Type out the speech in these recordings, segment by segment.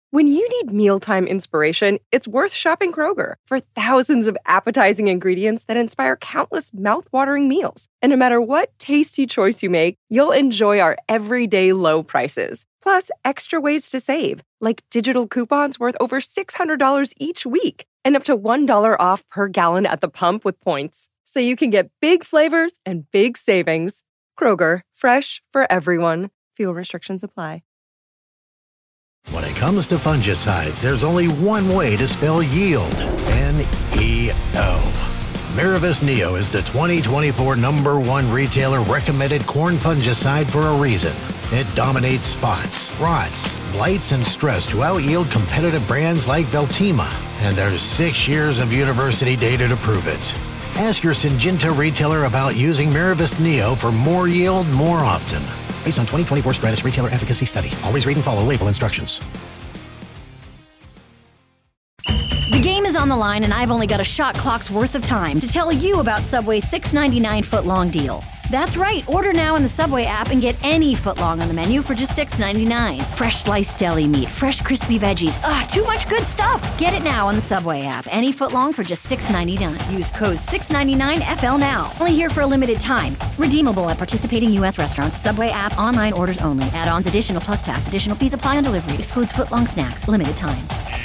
When you need mealtime inspiration, it's worth shopping Kroger for thousands of appetizing ingredients that inspire countless mouth-watering meals. And no matter what tasty choice you make, you'll enjoy our everyday low prices. Plus, extra ways to save, like digital coupons worth over $600 each week and up to $1 off per gallon at the pump with points. So you can get big flavors and big savings. Kroger, fresh for everyone. Fuel restrictions apply. When it comes to fungicides, there's only one way to spell yield. N-E-O. Miravis Neo is the 2024 #1 retailer recommended corn fungicide for a reason. It dominates spots, rots, blights, and stress to out-yield competitive brands like Veltima. And there's 6 years of university data to prove it. Ask your Syngenta retailer about using Miravis Neo for more yield more often. Based on 2024 Stratus Retailer Efficacy Study. Always read and follow label instructions. The game is on the line, and I've only got a shot clock's worth of time to tell you about Subway's $6.99 footlong deal. That's right. Order now in the Subway app and get any footlong on the menu for just $6.99. Fresh sliced deli meat, fresh crispy veggies. Too much good stuff. Get it now on the Subway app. Any footlong for just $6.99. Use code 699FL now. Only here for a limited time. Redeemable at participating U.S. restaurants. Subway app. Online orders only. Add-ons additional plus tax. Additional fees apply on delivery. Excludes footlong snacks. Limited time.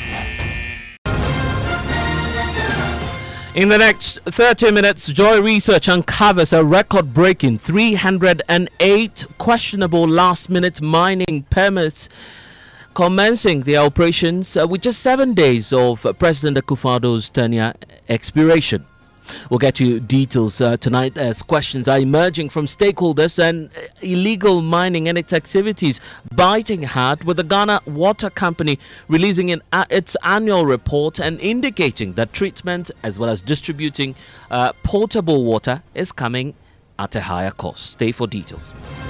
In the next 30 minutes, Joy Research uncovers a record-breaking 308 questionable last-minute mining permits commencing their operations with just 7 days of President Akufo-Addo's tenure expiration. We'll get you details tonight as questions are emerging from stakeholders and illegal mining and its activities biting hard, with the Ghana Water Company releasing its annual report and indicating that treatment as well as distributing potable water is coming at a higher cost. Stay for details.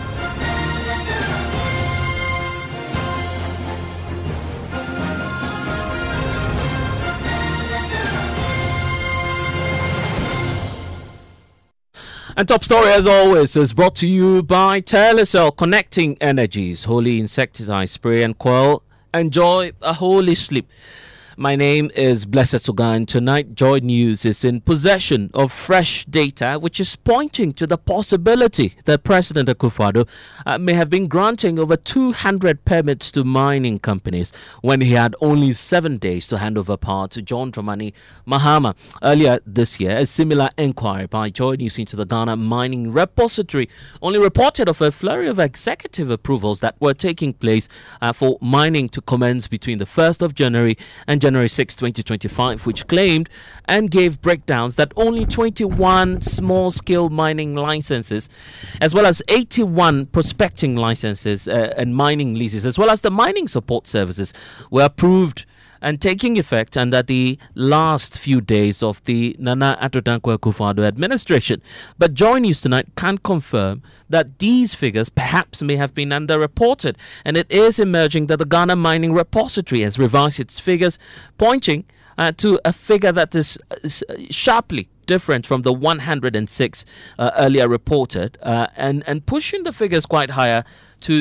And top story, as always, is brought to you by Telecel, connecting energies, holy insecticide spray and coil. Enjoy a holy sleep. My name is Blessed Suga, and tonight Joy News is in possession of fresh data which is pointing to the possibility that President Akufo-Addo may have been granting over 200 permits to mining companies when he had only 7 days to hand over power to John Dramani Mahama. Earlier this year, a similar inquiry by Joy News into the Ghana Mining Repository only reported of a flurry of executive approvals that were taking place for mining to commence between the 1st of January and January 6, 2025, which claimed and gave breakdowns that only 21 small-scale mining licenses, as well as 81 prospecting licenses and mining leases, as well as the mining support services, were approved and taking effect under the last few days of the Nana Addo Dankwa Akufo-Addo administration. But Joy News tonight can confirm that these figures perhaps may have been underreported, and it is emerging that the Ghana Mining Repository has revised its figures, pointing to a figure that is sharply different from the 106 earlier reported, and pushing the figures quite higher to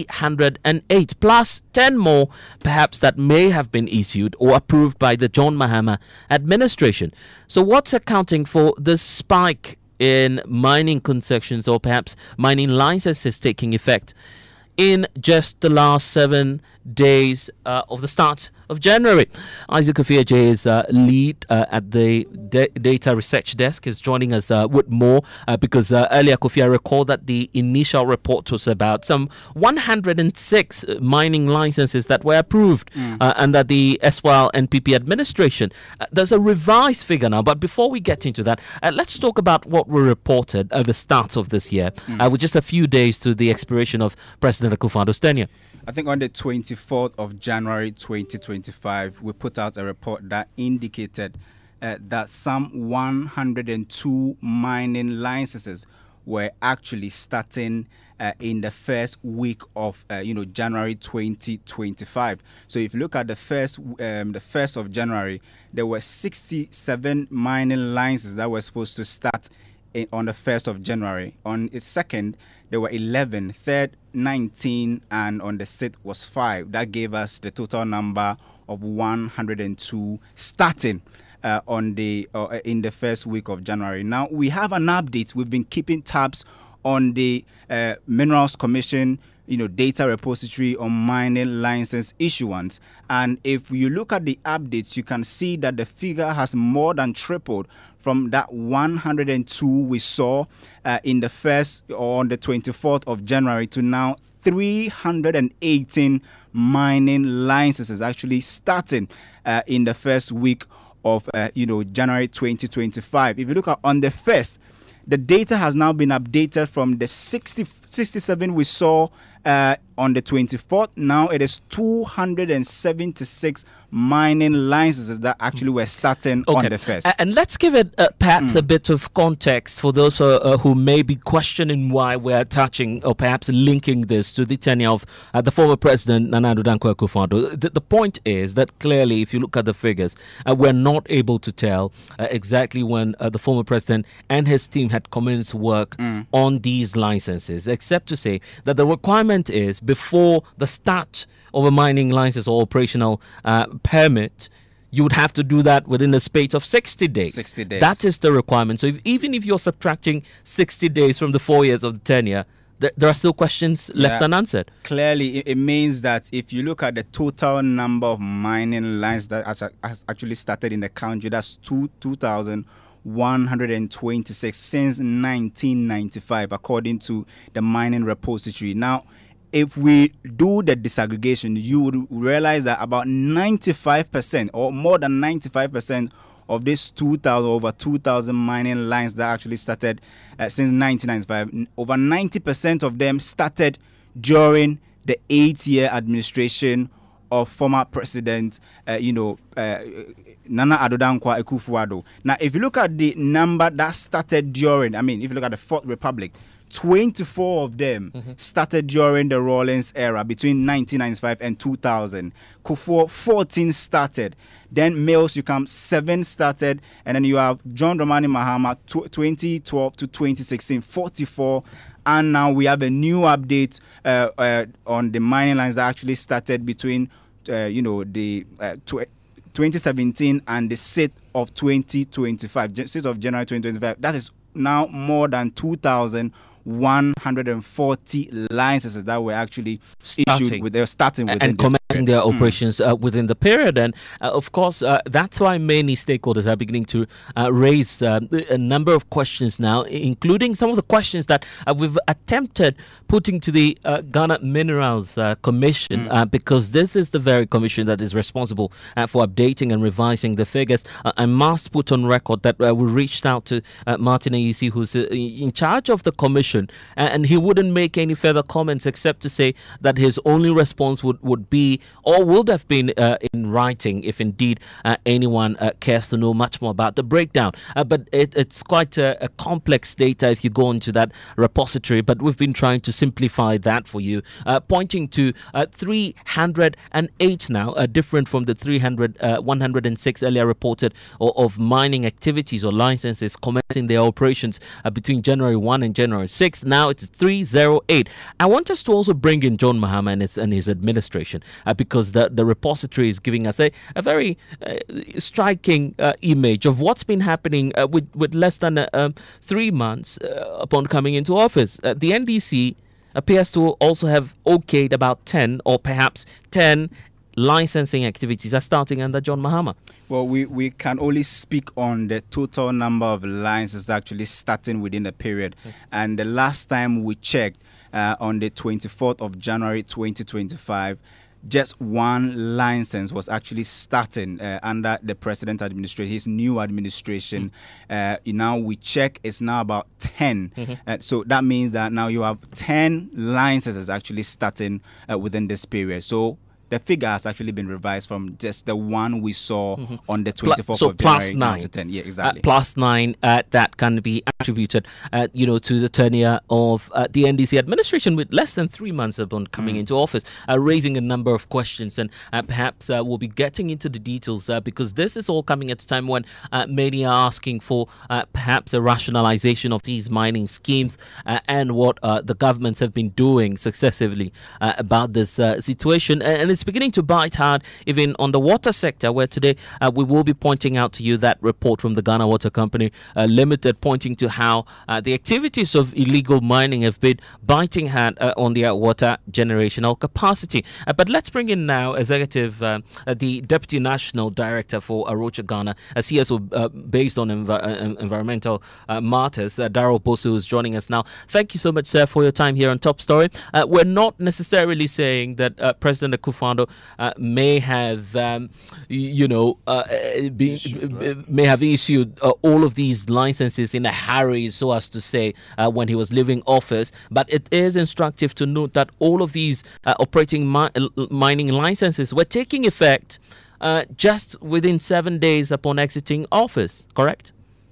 308, plus 10 more perhaps that may have been issued or approved by the John Mahama administration. So what's accounting for this spike in mining concessions or perhaps mining licenses taking effect in just the last 7 days of the start of January? Isaac Afia J is lead at the data research desk, is joining us with more because earlier Kofi, I recall that the initial report was about some 106 mining licenses that were approved under the SWAL NPP administration. There's a revised figure now, but before we get into that, let's talk about what we reported at the start of this year, with just a few days to the expiration of President Akufo-Addo's tenure. I think on the 24th of January 2025, we put out a report that indicated that some 102 mining licenses were actually starting in the first week of January 2025. So if you look at the 1st of January, there were 67 mining licenses that were supposed to start on the 1st of January. On its second, there were 11, third 19, and on the 6th was 5. That gave us the total number of 102 starting in the first week of January. Now we have an update. We've been keeping tabs on the Minerals Commission, data repository on mining license issuance. And if you look at the updates, you can see that the figure has more than tripled from that 102 we saw in the first or on the 24th of January to now 318 mining licenses actually starting in the first week of January 2025. If you look at on the 1st, the data has now been updated from the 67 we saw on the 24th. Now it is 276 mining licenses that actually were starting on the 1st. And let's give it perhaps a bit of context for those who may be questioning why we're attaching or perhaps linking this to the tenure of the former president, Nana Addo Dankwa Akufo-Addo. The point is that clearly, if you look at the figures, we're not able to tell exactly when the former president and his team had commenced work on these licenses, except to say that the requirement is before the start of a mining license or operational permit, you would have to do that within a space of 60 days. 60 days. That is the requirement. So even if you're subtracting 60 days from the 4 years of the tenure, there are still questions left unanswered. Clearly, it means that if you look at the total number of mining licenses that has actually started in the country, that's 2,126 since 1995, according to the mining repository. Now, if we do the disaggregation, you would realize that about 95% or more than 95% of this over 2,000 mining lines that actually started since 1995, over 90% of them started during the 8-year administration of former president, Nana Addo Dankwa Akufo-Addo. Now, if you look at the number that started during, if you look at the Fourth Republic, 24 of them started during the Rawlings era between 1995 and 2000. Kufuor, 14 started. Then Mills Yukam, 7 started. And then you have John Dramani Mahama, 2012 to 2016, 44. And now we have a new update on the mining lines that actually started between, 2017 and the 6th of 2025, 6th of January 2025. That is now more than 2,140 licenses that were actually issued starting within and commencing their operations within the period. And of course, that's why many stakeholders are beginning to raise a number of questions now, including some of the questions that we've attempted putting to the Ghana Minerals Commission, because this is the very commission that is responsible for updating and revising the figures. I must put on record that we reached out to Martin Ayisi, who's in charge of the commission, and he wouldn't make any further comments except to say that his only response would be, or would have been in writing if indeed anyone cares to know much more about the breakdown. But it's quite a complex data if you go into that repository, but we've been trying to simplify that for you, pointing to 308 now, different from the 106 earlier reported of mining activities or licenses commencing their operations between January 1 and January 6. Now it's 308. I want us to also bring in John Mahama and his administration, because the repository is giving us a very striking image of what's been happening with less than 3 months upon coming into office. The NDC appears to also have okayed about 10 or perhaps 10 licensing activities are starting under John Mahama. Well, we can only speak on the total number of licenses actually starting within the period. And the last time we checked, on the 24th of January 2025, just one license was actually starting under the president administration, his new administration. Now we check, it's now about 10. So that means that now you have 10 licenses actually starting within this period. So the figure has actually been revised from just the one we saw on the 24th so of January plus 9 to 10. Yeah, exactly. Plus 9 that can be attributed, to the tenure of the NDC administration with less than 3 months upon coming into office, raising a number of questions, and perhaps we'll be getting into the details because this is all coming at a time when many are asking for perhaps a rationalization of these mining schemes and what the governments have been doing successively about this situation. And it's beginning to bite hard even on the water sector, where today we will be pointing out to you that report from the Ghana Water Company Limited, pointing to how the activities of illegal mining have been biting hard on their water generational capacity. But let's bring in now the Deputy National Director for Arocha Ghana, a CSO based on environmental matters, Darrell Bosu, who is joining us now. Thank you so much, sir, for your time here on Top Story. We're not necessarily saying that President Akufo-Addo may have, may have issued all of these licenses in a hurry, so as to say, when he was leaving office. But it is instructive to note that all of these operating mining licenses were taking effect just within 7 days upon exiting office, correct?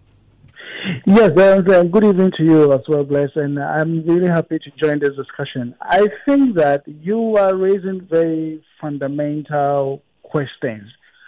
Yes, good evening to you as well, Bless, and I'm really happy to join this discussion. I think that you are raising very fundamental questions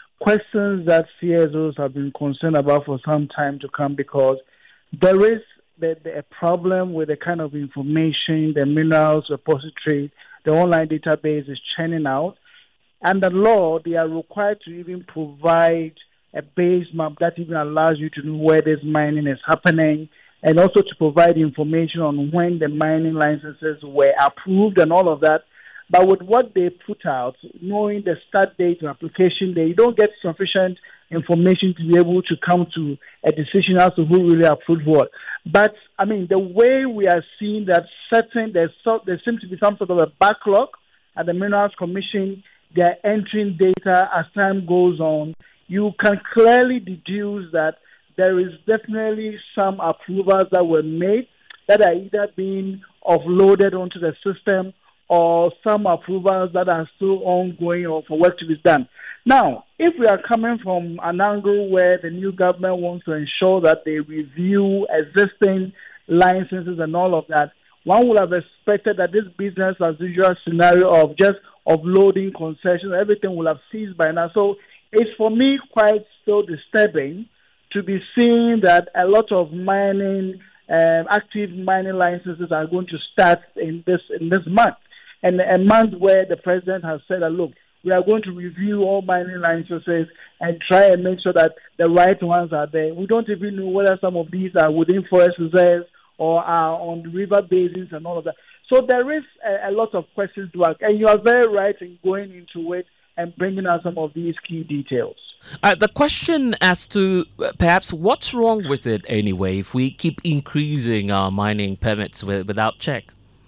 that CSOs have been concerned about for some time to come, because there is a problem with the kind of information the minerals repository, the online database is churning out. Under law, they are required to even provide a base map that even allows you to know where this mining is happening, and also to provide information on when the mining licenses were approved and all of that. But with what they put out, knowing the start date of application, they don't get sufficient information to be able to come to a decision as to who really approved what. But, I mean, the way we are seeing that there seems to be some sort of a backlog at the Minerals Commission. They are entering data as time goes on. You can clearly deduce that there is definitely some approvals that were made that are either being offloaded onto the system, or some approvals that are still ongoing or for work to be done. Now, if we are coming from an angle where the new government wants to ensure that they review existing licenses and all of that, one would have expected that this business as usual scenario of just offloading concessions, everything will have ceased by now. So it's for me quite still disturbing to be seeing that a lot of mining, active mining licenses are going to start in this month. And a month where the president has said that, look, we are going to review all mining licenses and try and make sure that the right ones are there. We don't even know whether some of these are within forest reserves or are on the river basins and all of that. So there is a lot of questions to ask. And you are very right in going into it and bringing out some of these key details. The question as to perhaps what's wrong with it anyway if we keep increasing our mining permits without check?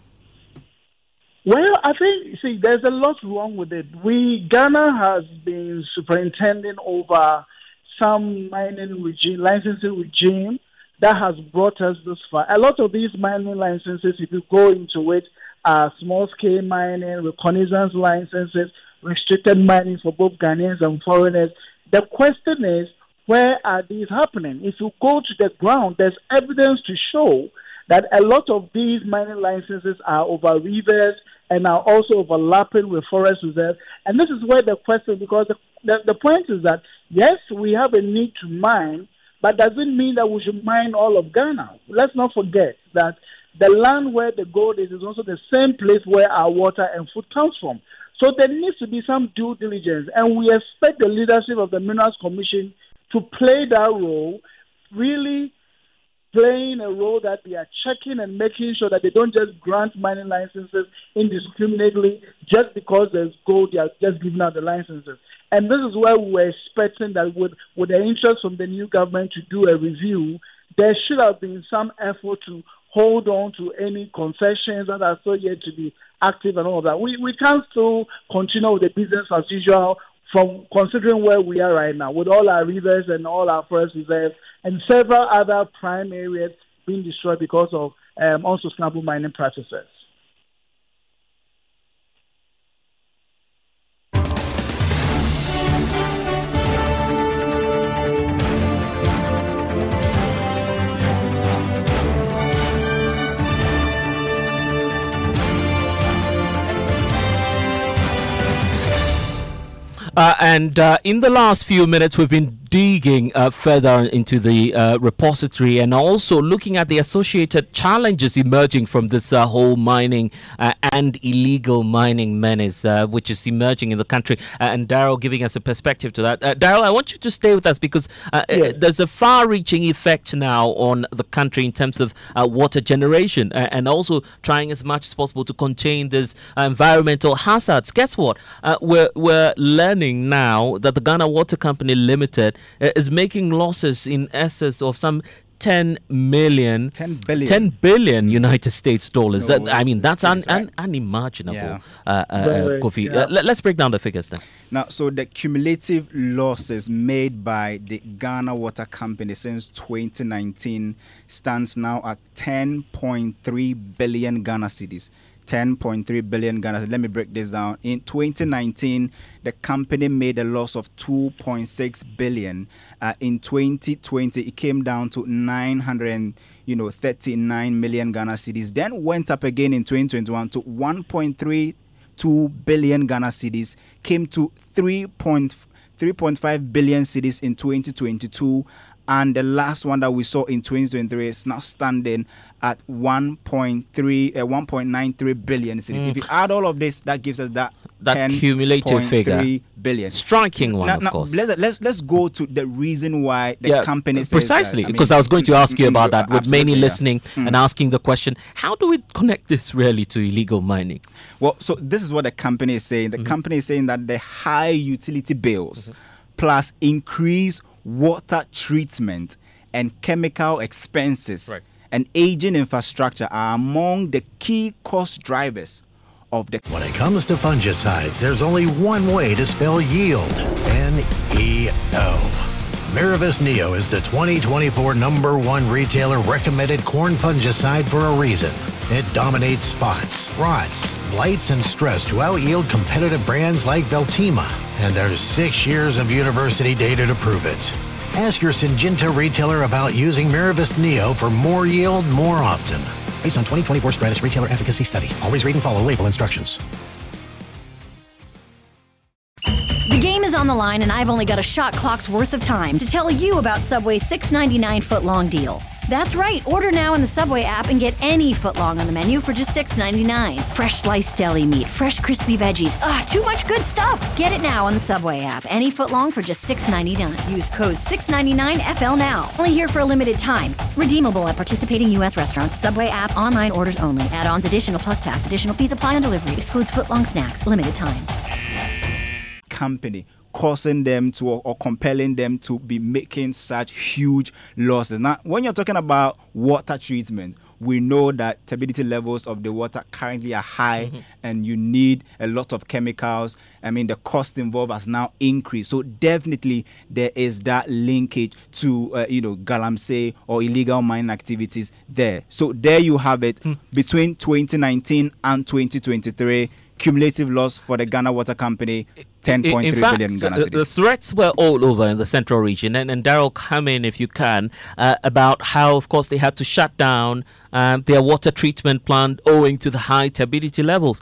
Well, I think, there's a lot wrong with it. Ghana has been superintending over some mining licensing regime that has brought us this far. A lot of these mining licenses, if you go into it, are small-scale mining, reconnaissance licenses, restricted mining for both Ghanaians and foreigners. The question is, where are these happening? If you go to the ground, there's evidence to show that a lot of these mining licenses are over rivers and are also overlapping with forest reserves. And this is where the question, because the point is that, yes, we have a need to mine, but doesn't mean that we should mine all of Ghana. Let's not forget that the land where the gold is also the same place where our water and food comes from. So there needs to be some due diligence, and we expect the leadership of the Minerals Commission to play that role, really playing a role that they are checking and making sure that they don't just grant mining licenses indiscriminately just because there's gold, they are just giving out the licenses. And this is where we're expecting that with the interest from the new government to do a review, there should have been some effort to hold on to any concessions that are still yet to be active and all of that. We can't still continue with the business as usual from considering where we are right now with all our rivers and all our forest reserves and several other prime areas being destroyed because of unsustainable mining practices. And in the last few minutes, we've been digging further into the repository and also looking at the associated challenges emerging from this whole mining and illegal mining menace, which is emerging in the country. And Daryl giving us a perspective to that. Daryl, I want you to stay with us because there's a far-reaching effect now on the country in terms of water generation and also trying as much as possible to contain these environmental hazards. Guess what? We're learning now that the Ghana Water Company Limited is making losses in excess of some 10 billion United States dollars. No, that's right. unimaginable. Yeah. Kofi, Yeah. Let's break down the figures then. Now, so the cumulative losses made by the Ghana Water Company since 2019 stands now at 10.3 billion Ghana cedis. 10.3 billion Ghana cedis. Let me break this down. In 2019, the company made a loss of 2.6 billion. In 2020, it came down to 939 million Ghana cedis. Then went up again in 2021 to 1.32 billion Ghana cedis, came to 3.5 billion cedis in 2022, and the last one that we saw in 2023 is now standing at 1.93 billion cedis. If you add all of this, that gives us that cumulative figure. Billion. Striking one, now, of course. Let's go to the reason why the company says precisely that. because I was going to ask you about that with many listening yeah. and asking the question, how do we connect this really to illegal mining? Well, so this is what the company is saying. The company is saying that the high utility bills plus increased water treatment and chemical expenses and aging infrastructure are among the key cost drivers of the... When it comes to fungicides, there's only one way to spell yield. N-E-O. Miravis Neo is the 2024 #1 retailer recommended corn fungicide for a reason. It dominates spots, rots, blights, and stress to out-yield competitive brands like Veltima. And there's 6 years of university data to prove it. Ask your Syngenta retailer about using Miravis Neo for more yield more often. Based on 2024 Stratus Retailer Efficacy Study. Always read and follow label instructions. The game is on the line, and I've only got a shot clock's worth of time to tell you about Subway's $6.99 footlong deal. That's right. Order now in the Subway app and get any footlong on the menu for just $6.99. Fresh sliced deli meat, fresh crispy veggies. Too much good stuff. Get it now on the Subway app. Any footlong for just $6.99. Use code 699FL now. Only here for a limited time. Redeemable at participating U.S. restaurants. Subway app. Online orders only. Add-ons additional plus tax. Additional fees apply on delivery. Excludes footlong snacks. Limited time. Company causing them to or compelling them to be making such huge losses. Now, when you're talking about water treatment, we know that turbidity levels of the water currently are high and you need a lot of chemicals. I mean, the cost involved has now increased. So definitely there is that linkage to, galamsey or illegal mining activities there. So there you have it. Between 2019 and 2023, cumulative loss for the Ghana Water Company, 10.3 billion Ghana cedis. The threats were all over in the central region, and Daryl, come in if you can, about how, of course, they had to shut down their water treatment plant owing to the high turbidity levels.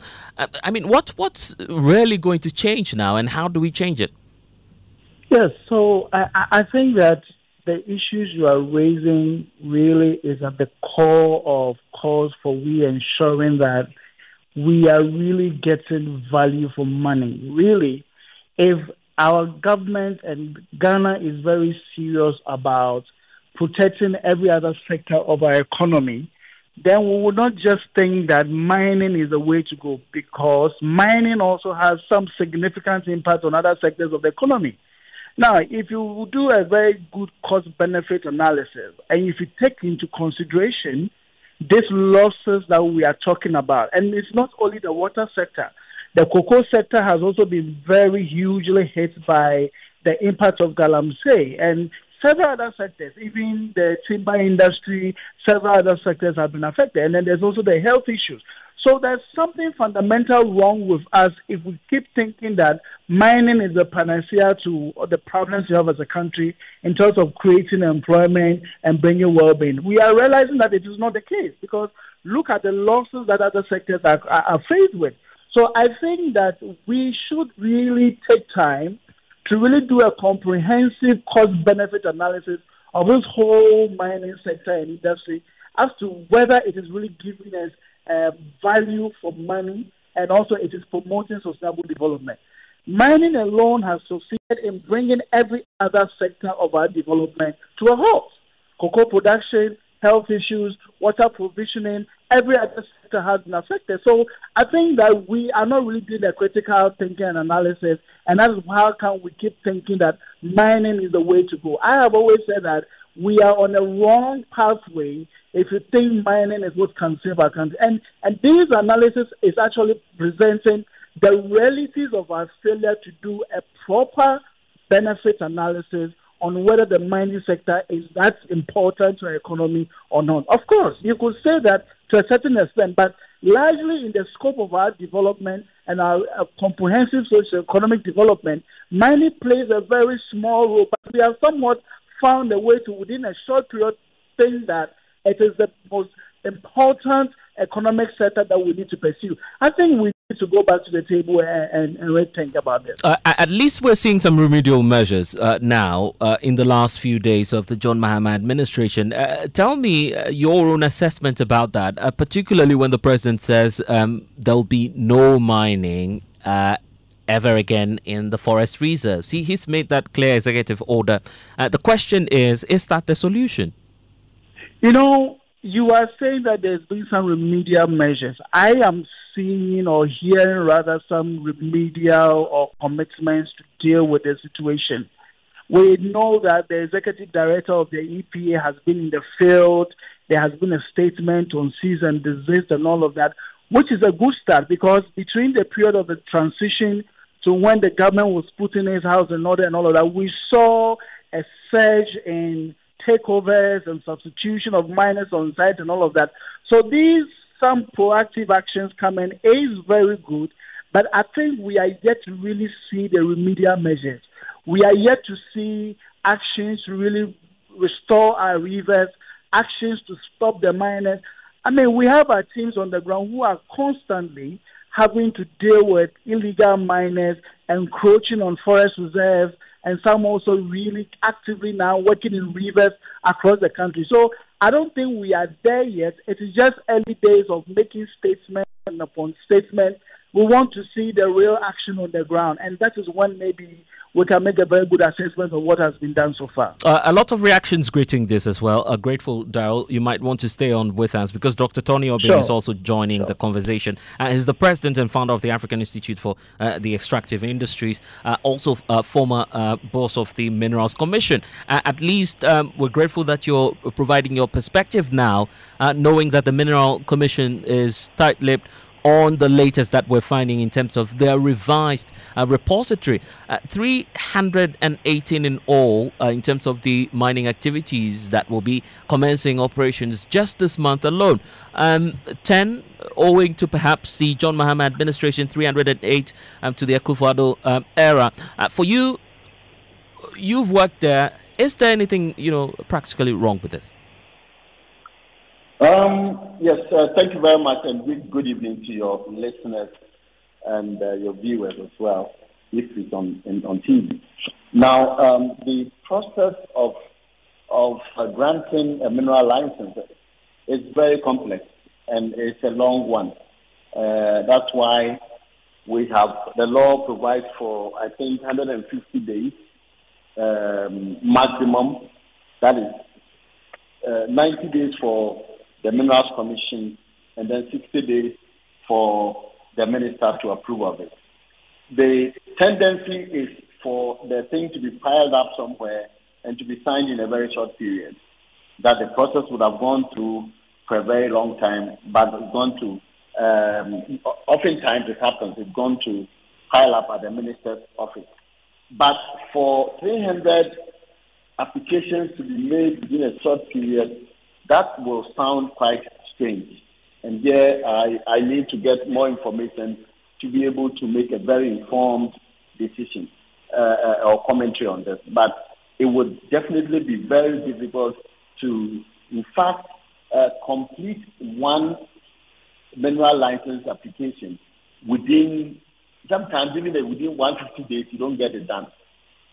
What's really going to change now, and how do we change it? Yes, so I think that the issues you are raising really is at the core of cause for we ensuring that we are really getting value for money. Really, if our government and Ghana is very serious about protecting every other sector of our economy, then we would not just think that mining is the way to go, because mining also has some significant impact on other sectors of the economy. Now, if you do a very good cost-benefit analysis, and if you take into consideration these losses that we are talking about, and it's not only the water sector, the cocoa sector has also been very hugely hit by the impact of galamsey, and several other sectors, even the timber industry, several other sectors have been affected, and then there's also the health issues. So there's something fundamental wrong with us if we keep thinking that mining is the panacea to the problems we have as a country in terms of creating employment and bringing well-being. We are realizing that it is not the case, because look at the losses that other sectors are faced with. So I think that we should really take time to really do a comprehensive cost-benefit analysis of this whole mining sector and industry as to whether it is really giving us value for money and also it is promoting sustainable development. Mining alone has succeeded in bringing every other sector of our development to a halt. Cocoa production, health issues, water provisioning, every other sector has been affected. So I think that we are not really doing a critical thinking and analysis, and that is how can we keep thinking that mining is the way to go. I have always said that we are on a wrong pathway if you think mining is what can save our country. And this analysis is actually presenting the realities of our failure to do a proper benefit analysis on whether the mining sector is that important to our economy or not. Of course, you could say that to a certain extent, but largely in the scope of our development and our comprehensive socio-economic development, mining plays a very small role, but we have somewhat found a way to, within a short period, think that it is the most important economic sector that we need to pursue. I think we need to go back to the table and really think about this. At least we're seeing some remedial measures now in the last few days of the John Mahama administration. Tell me your own assessment about that, particularly when the president says there'll be no mining ever again in the forest reserves. He's made that clear executive order. The question is that the solution? You know, you are saying that there's been some remedial measures. I am seeing or hearing rather some remedial or commitments to deal with the situation. We know that the executive director of the EPA has been in the field. There has been a statement on cease and desist and all of that, which is a good start because between the period of the transition to when the government was putting its house in order and all of that, we saw a surge in takeovers and substitution of miners on site and all of that. So these, some proactive actions coming is very good, but I think we are yet to really see the remedial measures. We are yet to see actions to really restore our rivers, actions to stop the miners. I mean, we have our teams on the ground who are constantly having to deal with illegal miners encroaching on forest reserves, and some also really actively now working in rivers across the country. So I don't think we are there yet. It is just early days of making statement upon statement. We want to see the real action on the ground, and that is when maybe we can make a very good assessment of what has been done so far. A lot of reactions greeting this as well. Grateful, Daryl, you might want to stay on with us because Dr. Tony Obeng is also joining the conversation. He's the president and founder of the African Institute for the Extractive Industries, also former boss of the Minerals Commission. At least we're grateful that you're providing your perspective now, knowing that the Mineral Commission is tight-lipped on the latest that we're finding in terms of their revised repository. 318 in all in terms of the mining activities that will be commencing operations just this month alone. 10 owing to perhaps the John Mahama administration, 308 to the Akufo-Addo era. For you, you've worked there. Is there anything, practically wrong with this? Yes, thank you very much, and good evening to your listeners and your viewers as well, if it's on TV. Now, the process of granting a mineral license is very complex, and it's a long one. That's why we have, the law provides for, I think, 150 days maximum. That is 90 days for the Minerals Commission, and then 60 days for the minister to approve of it. The tendency is for the thing to be piled up somewhere and to be signed in a very short period. That the process would have gone through for a very long time, but it's gone to, oftentimes it happens, it's gone to pile up at the minister's office. But for 300 applications to be made within a short period, that will sound quite strange. And here I need to get more information to be able to make a very informed decision or commentary on this. But it would definitely be very difficult to, in fact, complete one mineral license application within, sometimes even within 150 days, you don't get it done.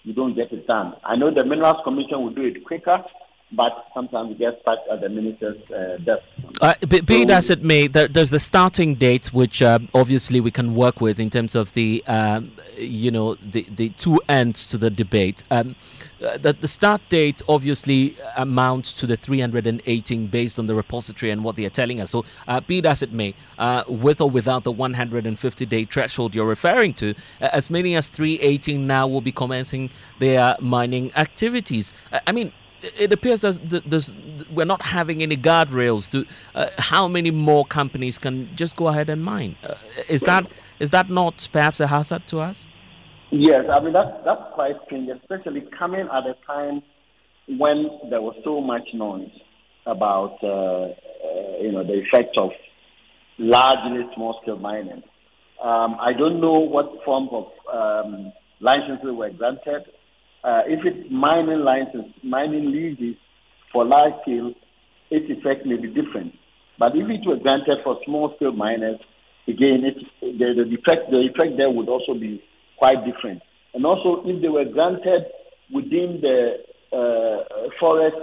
you don't get it done. I know the Minerals Commission will do it quicker, but sometimes it gets stuck at the minister's desk. Be it as it may, there's the starting date, which obviously we can work with in terms of the the two ends to the debate. The start date obviously amounts to the 318 based on the repository and what they are telling us. So be it as it may, with or without the 150-day threshold you're referring to, as many as 318 now will be commencing their mining activities. I mean, it appears that we're not having any guardrails to how many more companies can just go ahead and mine. Is that not perhaps a hazard to us? Yes, I mean that's quite strange, especially coming at a time when there was so much noise about the effect of largely small-scale mining. I don't know what form of licenses were granted. If it's mining leases for large scale, its effect may be different. But if it was granted for small scale miners, again, the effect there would also be quite different. And also, if they were granted within the forest,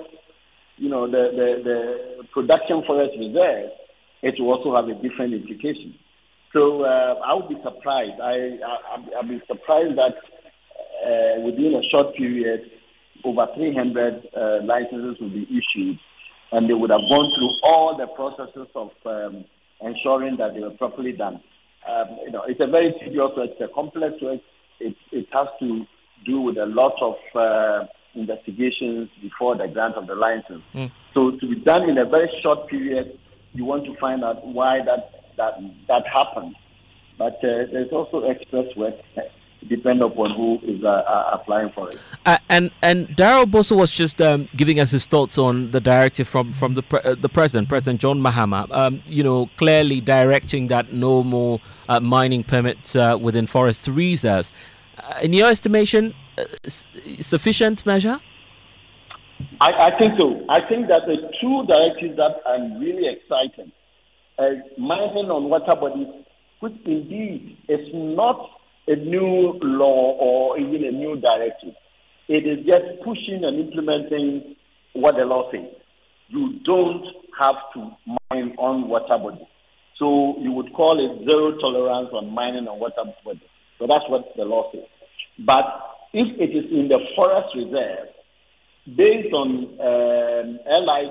the production forest reserve, it will also have a different implication. So I would be surprised. I'd be surprised that within a short period, over 300 licenses will be issued, and they would have gone through all the processes of ensuring that they were properly done. It's a very tedious work, it's a complex work. It has to do with a lot of investigations before the grant of the license. So to be done in a very short period, you want to find out why that happened. But there's also express work. Depend upon who is applying for it. And Darrell Bosso was just giving us his thoughts on the directive from the President John Mahama. Clearly directing that no more mining permits within forest reserves. In your estimation, sufficient measure? I think so. I think that the two directives that are really exciting, mining on water bodies, which indeed is not a new law or even a new directive. It is just pushing and implementing what the law says. You don't have to mine on water bodies. So you would call it zero tolerance on mining on water bodies. So that's what the law says. But if it is in the forest reserve, based on LI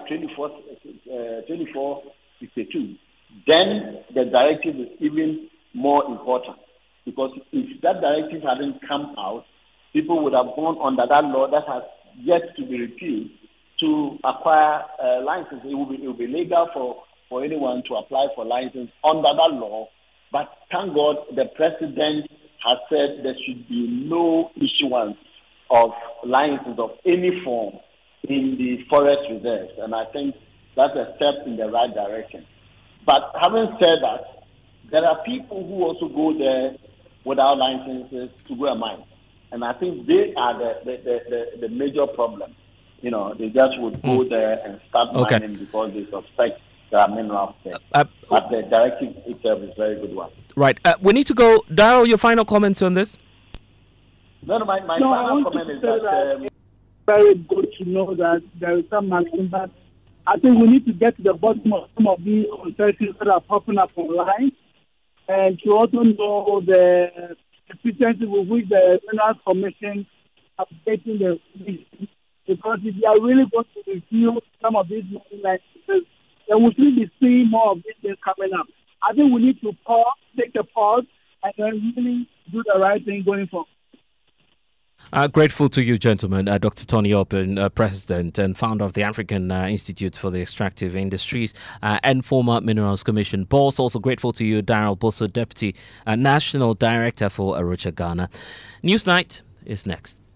2462, then the directive is even more important. Because if that directive hadn't come out, people would have gone under that law that has yet to be repealed to acquire license. It will be legal for anyone to apply for license under that law. But thank God the President has said there should be no issuance of license of any form in the forest reserves. And I think that's a step in the right direction. But having said that, there are people who also go there without licenses to go and mine. And I think they are the major problem. They just would go there and start mining because they suspect there are minerals there. But the directive itself is a very good one. Right. We need to go. Darrell, your final comments on this? My final comment is that... it's very good to know that there is some maximum, but I think we need to get to the bottom of some of these uncertainties that are popping up online, and to also know the efficiency with which the Minerals Commission are updating the commission. Because if they are really going to review some of these mining licenses, then we should be seeing more of these things coming up. I think we need to take a pause, and then really do the right thing going forward. Grateful to you, gentlemen. Dr. Tony Open, President and founder of the African Institute for the Extractive Industries and former Minerals Commission boss. Also grateful to you, Darrell Bosso, Deputy National Director for Arocha Ghana. Newsnight is next.